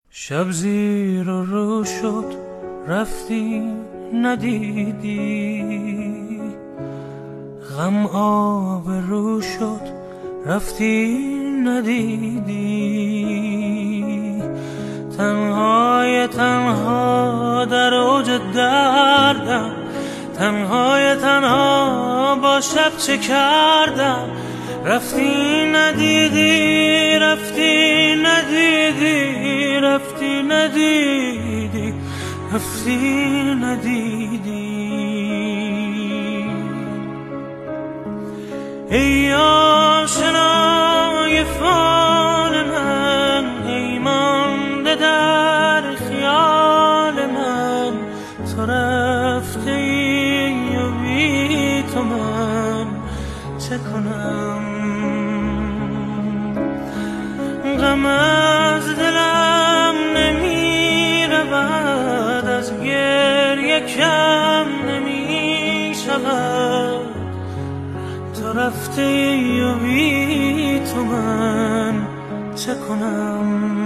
شب زیر و رو شد رفتی ندیدی، غم آب رو شد رفتی ندیدی. تنهای تنها در اوج دردم، تنهای تنها با شب چه کردم. رفتی ندیدی، رفتی ندیدی، رفتی ندیدی، رفتی ندیدی. ای آشنای فال من، ای مانده در خیال من، تو رفته ای و بی تو من چه کنم؟ غم از دلم نمی رود، از گریه کم نمی شود. تو رفته ای و بی تو من چه کنم؟